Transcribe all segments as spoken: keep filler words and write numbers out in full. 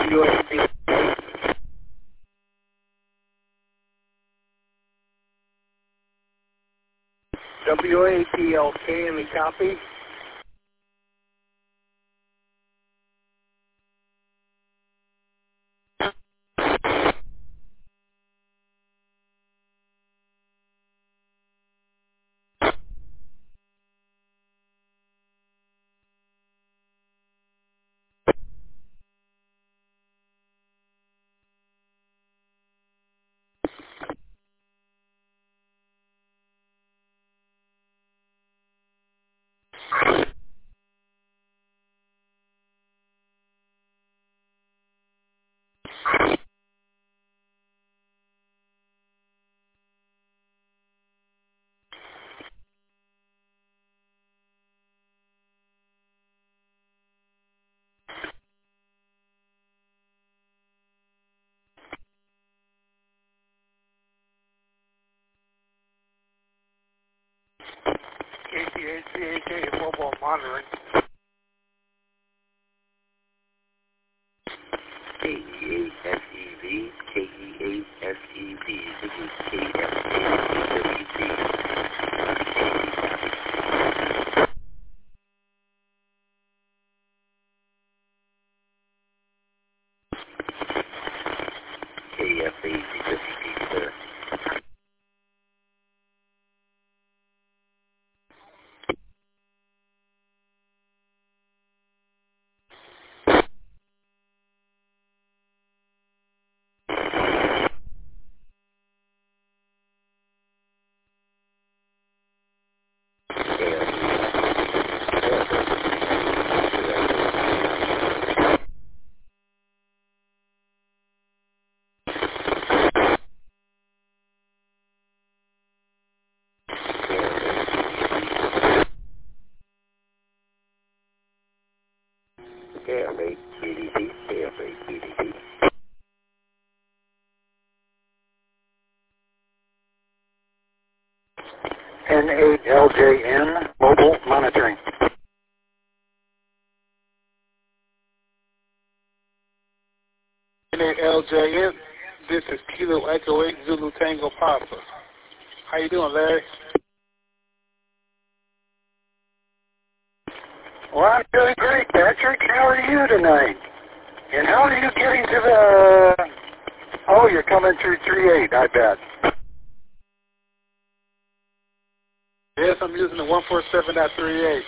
W A P. W A P L K, any copy? K T H C A K mobile monitoring. K E A S E V, K E A S E V. This is K F A W T. K F A W T, sir. K F A K D P, K F A K D P. N eight L J N, mobile monitoring. N eight L J N, this is Kilo Echo eight Zulu Tango Papa. How you doing, Larry? Well, I'm doing great, Patrick. How are you tonight? And how are you getting to the... Oh, you're coming through three eight, I bet. Yes, I'm using the one forty-seven point three eight.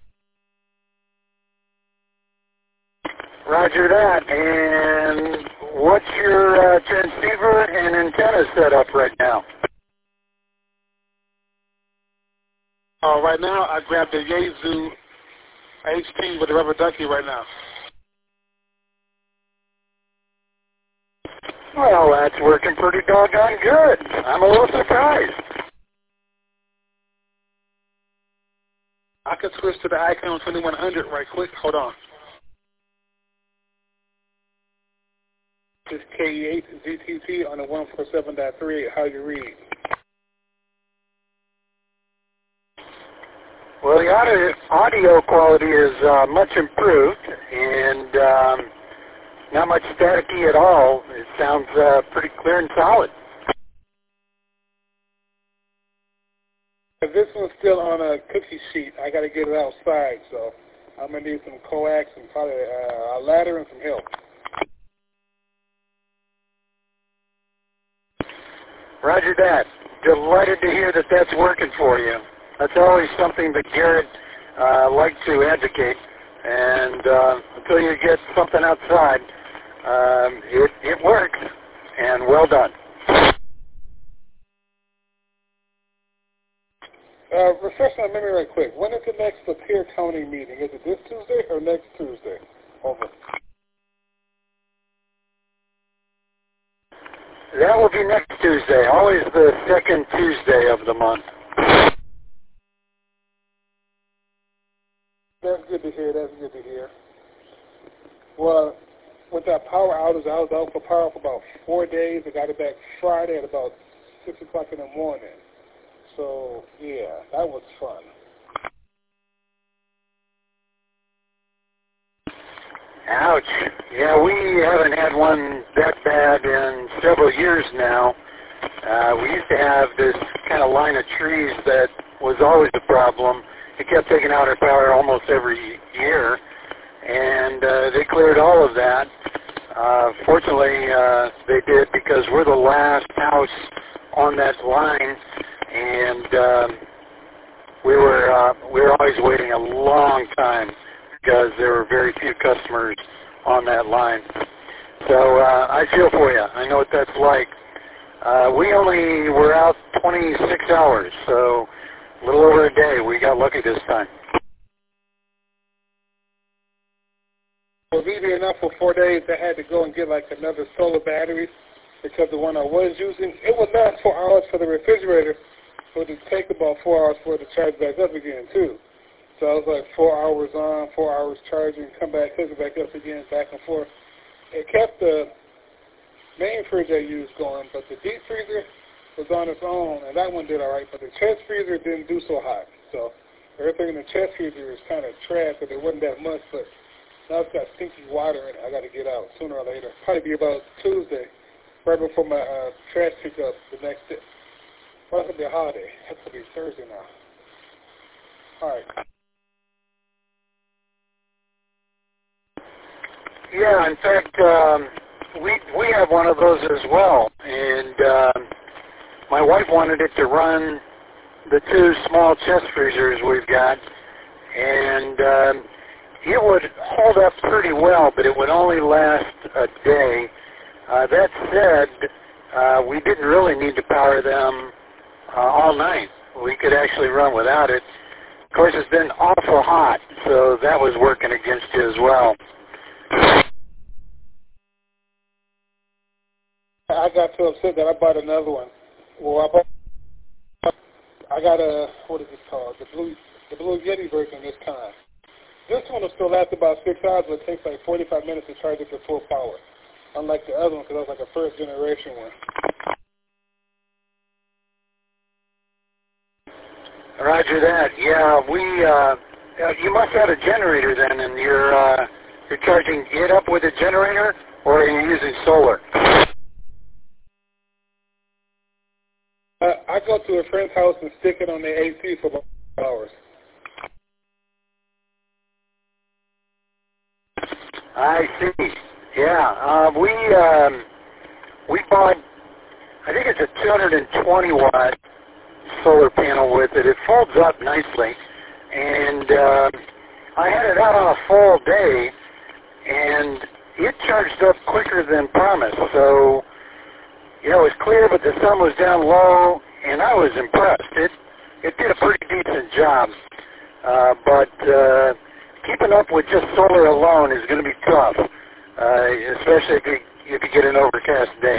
Roger that. And what's your uh, transceiver and antenna set up right now? Uh, right now, I grabbed the Yaesu eighteen with the rubber ducky right now. Well, that's working pretty doggone good. I'm a little surprised. I can switch to the Icon twenty-one hundred right quick. Hold on. This is K E eight Z T T on the one forty-seven point three eight. How you read? Well, the audio, audio quality is uh, much improved and um, not much staticky at all. It sounds uh, pretty clear and solid. This one's still on a cookie sheet. I got to get it outside, so I'm going to need some coax and probably uh, a ladder and some help. Roger that. Delighted to hear that that's working for you. That's always something that Garrett uh, liked to advocate. And uh, until you get something outside, um, it, it works. And well done. Uh, refresh my memory right quick. When is the next Lapeer County meeting? Is it this Tuesday or next Tuesday? Over. That will be next Tuesday, always the second Tuesday of the month. That's good to hear. That's good to hear. Well, with that power outage, I was out for power for about four days. I got it back Friday at about six o'clock in the morning. So, yeah, that was fun. Ouch. Yeah, we haven't had had one that bad in several years now. Uh, we used to have this kind of line of trees that was always a problem. It kept taking out our power almost every year, and uh, they cleared all of that. Uh, fortunately, uh, they did, because we're the last house on that line, and um, we were uh, we were always waiting a long time because there were very few customers on that line. So uh, I feel for you. I know what that's like. Uh, we only were out twenty-six hours, so a little over a day. We got lucky this time. It was easy enough for four days. I had to go and get like another solar battery, because the one I was using, it would last four hours for the refrigerator. It would take about four hours for it to charge back up again too. So I was like four hours on, four hours charging, come back, hook it back up again, back and forth. It kept the main fridge I used going, but the deep freezer was on its own, and that one did all right. But the chest freezer didn't do so hot. So everything in the chest freezer is kind of trash, but it wasn't that much. But now it's got stinky water in it. I got to get out sooner or later. Probably be about Tuesday, right before my uh, trash pickup the next day. Well, it's going to be a holiday. It's going to be Thursday now. All right. Yeah, in fact, um, we we have one of those as well, and um, my wife wanted it to run the two small chest freezers we've got, and um, it would hold up pretty well, but it would only last a day. Uh, that said, uh, we didn't really need to power them uh, all night. We could actually run without it. Of course, it's been awful hot, so that was working against you as well. I got so upset that I bought another one. Well, I bought, I got a, what is it called? The Blue, the Blue Yeti version this time. This one will still last about six hours, but it takes like forty-five minutes to charge it to full power. Unlike the other one, because that was like a first generation one. Roger that. Yeah, we, uh, you must have a generator then, and you're, uh, you're charging it up with a generator, or are you using solar? Uh, I go to a friend's house and stick it on the A C for about hours. I see. Yeah, uh, we um, we bought, I think it's a two hundred twenty watt solar panel with it. It folds up nicely, and uh, I had it out on a full day, and it charged up quicker than promised. So, you know, it was clear, but the sun was down low, and I was impressed. It it did a pretty decent job, uh, but uh, keeping up with just solar alone is going to be tough, uh, especially if you, if you get an overcast day.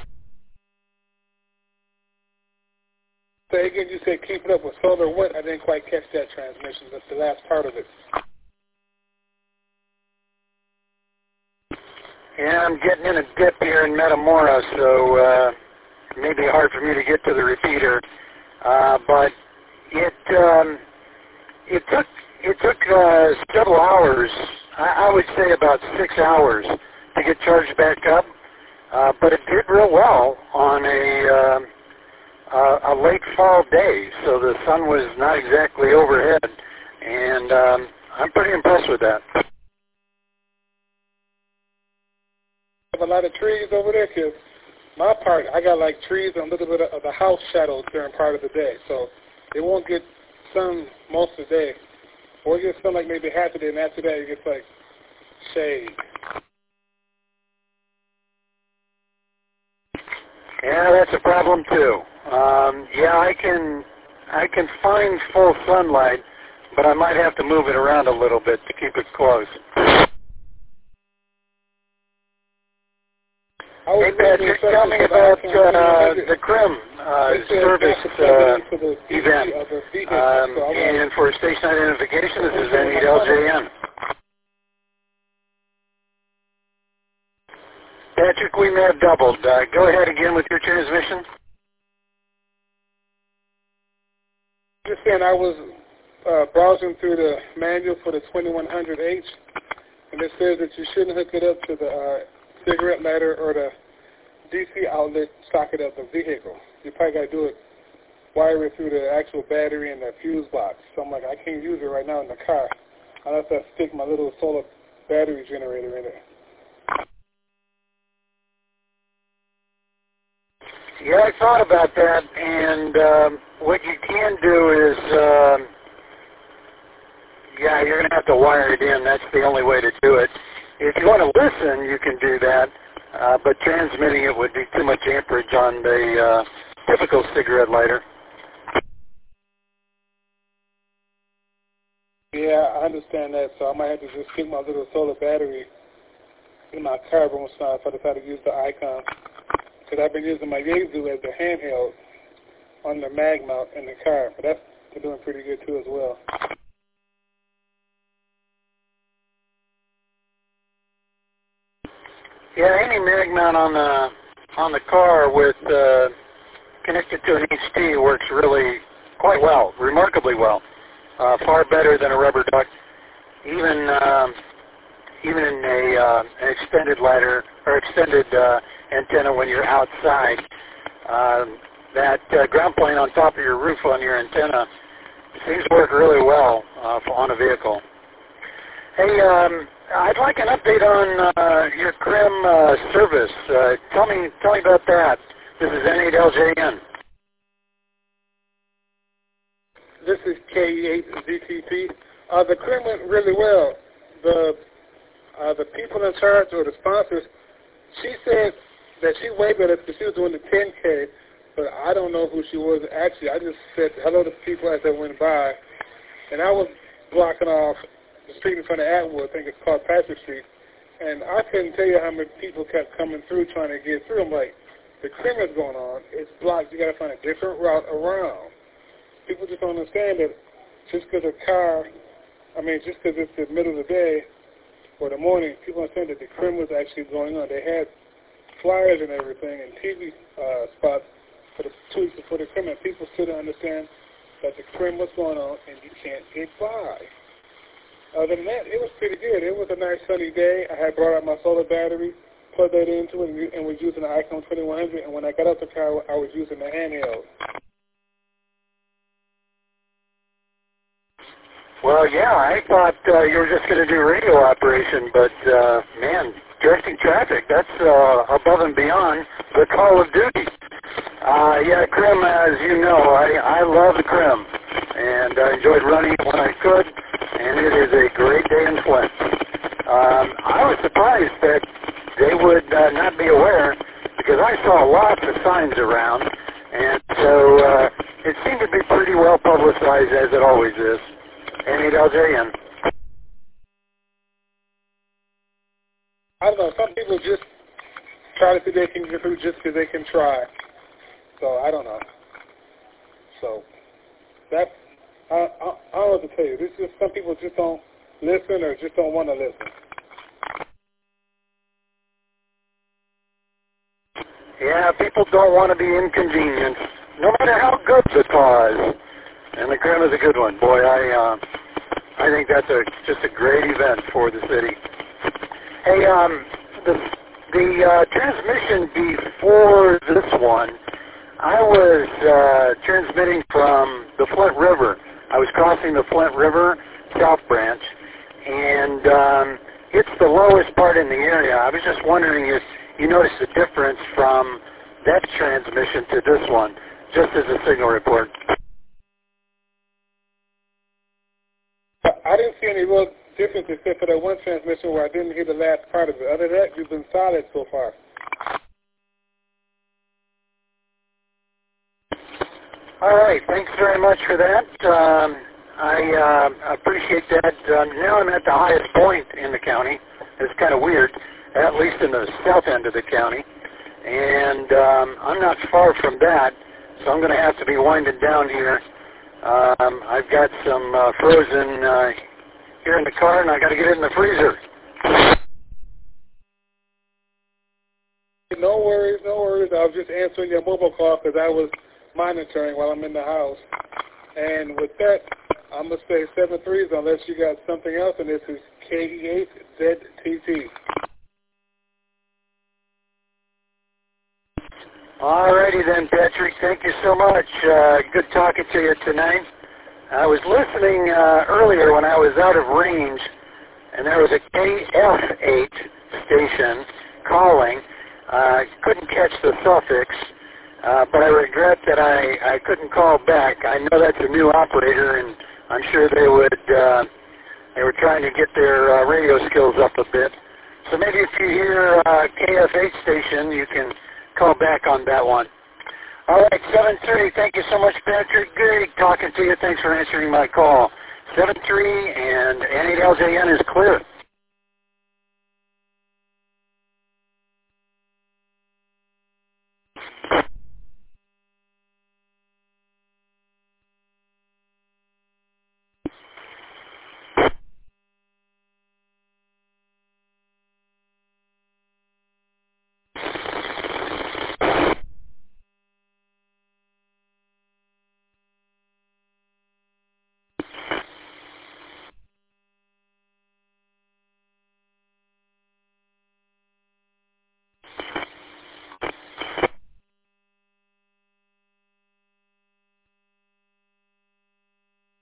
Say again, you said keeping up with solar what? I didn't quite catch that transmission. That's the last part of it. Yeah, I'm getting in a dip here in Metamora, so uh, it may be hard for me to get to the repeater. Uh, but it um, it took it took uh, several hours. I, I would say about six hours to get charged back up. Uh, but it did real well on a uh, uh, a late fall day, so the sun was not exactly overhead, and um, I'm pretty impressed with that. Have a lot of trees over there, because my part, I got like trees and a little bit of the house shadows during part of the day, so it won't get sun most of the day. Or it gets sun like maybe half a day, and after that it gets like shade. Yeah, that's a problem too. Um, yeah, I can I can find full sunlight, but I might have to move it around a little bit to keep it close. Hey Patrick, tell me about uh, the Crim uh, service uh, event. Um, and for station identification, this is N E L J N. Patrick, we may have doubled. Uh, go ahead again with your transmission. Just saying, I was uh, browsing through the manual for the twenty-one hundred H, and it says that you shouldn't hook it up to the uh, cigarette lighter or the D C outlet socket of the vehicle. You probably got to do it, wire it through the actual battery and the fuse box. So I'm like, I can't use it right now in the car unless I stick my little solar battery generator in it. Yeah, I thought about that, and um, what you can do is, um, yeah, you're going to have to wire it in. That's the only way to do it. If you want to listen, you can do that, uh, but transmitting it would be too much amperage on the uh, typical cigarette lighter. Yeah, I understand that, so I might have to just stick my little solar battery in my car once in a while if I decide to use the Icon. Because I've been using my Yaesu as a handheld on the mag mount in the car, but that's been doing pretty good too as well. Yeah, any mag mount on the on the car with uh, connected to an H T works really quite well, remarkably well, uh, far better than a rubber duck. Even um, even in a uh, an extended ladder or extended uh, antenna when you're outside, uh, that uh, ground plane on top of your roof on your antenna seems to work really well uh, on a vehicle. Hey, um, I'd like an update on uh, your C R I M uh, service. Uh, tell me, tell me about that. This is N eight L J N. This is K E eight Z T P. Uh, the C R I M went really well. The uh, the people in charge or the sponsors, she said that she waved at us because she was doing the ten K, but I don't know who she was actually. I just said hello to people as they went by, and I was blocking off the street in front of Atwood. I think it's called Patrick Street, and I couldn't tell you how many people kept coming through trying to get through. I'm like, the C R I M is going on. It's blocked. You got to find a different route around. People just don't understand that just because a car, I mean, just because it's the middle of the day or the morning, people understand that the C R I M was actually going on. They had flyers and everything and T V uh, spots for the two weeks before the C R I M, and people still don't understand that the C R I M was going on and you can't get by. Other than that, it was pretty good. It was a nice sunny day. I had brought out my solar battery, plugged that into it, and was using the Icon twenty-one hundred, and when I got out the car, I was using the handheld. Well, yeah, I thought uh, you were just going to do radio operation, but, uh, man, directing traffic, that's uh, above and beyond the Call of Duty. Uh, yeah, C R I M, as you know, I, I love the C R I M, and I enjoyed running it when I could, and it is a great day in Flint. Um, I was surprised that they would uh, not be aware, because I saw lots of signs around, and so uh, it seemed to be pretty well publicized, as it always is. N eight L J N. I don't know. Some people just try to see they can get through just because they can try. So I don't know. So that I, I, I don't know what to tell you. This is some people just don't listen or just don't want to listen. Yeah, people don't want to be inconvenienced, no matter how good the cause. And the C R I M is a good one. Boy, I uh, I think that's a just a great event for the city. Hey, um, the the uh, transmission before this one, I was uh, transmitting from the Flint River. I was crossing the Flint River South Branch, and um, it's the lowest part in the area. I was just wondering if you noticed the difference from that transmission to this one, just as a signal report. I didn't see any real difference except for that one transmission where I didn't hear the last part of it. Other than that, you've been solid so far. All right, thanks very much for that. Um, I uh, appreciate that. Uh, now I'm at the highest point in the county. It's kind of weird, at least in the south end of the county. And um, I'm not far from that, so I'm going to have to be winding down here. Um, I've got some uh, frozen uh, here in the car, and I got to get it in the freezer. No worries, no worries. I was just answering your mobile call because I was monitoring while I'm in the house. And with that, I'm going to say seven threes unless you got something else, and this is K E eight Z T T. All righty then, Patrick. Thank you so much. Uh, good talking to you tonight. I was listening uh, earlier when I was out of range, and there was a K F eight station calling. I uh, couldn't catch the suffix, uh, but I regret that I, I couldn't call back. I know that's a new operator, and I'm sure they would. Uh, they were trying to get their uh, radio skills up a bit. So maybe if you hear uh, K F eight station, you can call back on that one. All right, seven three. Thank you so much, Patrick. Great talking to you. Thanks for answering my call. seven three and N eight L J N is clear.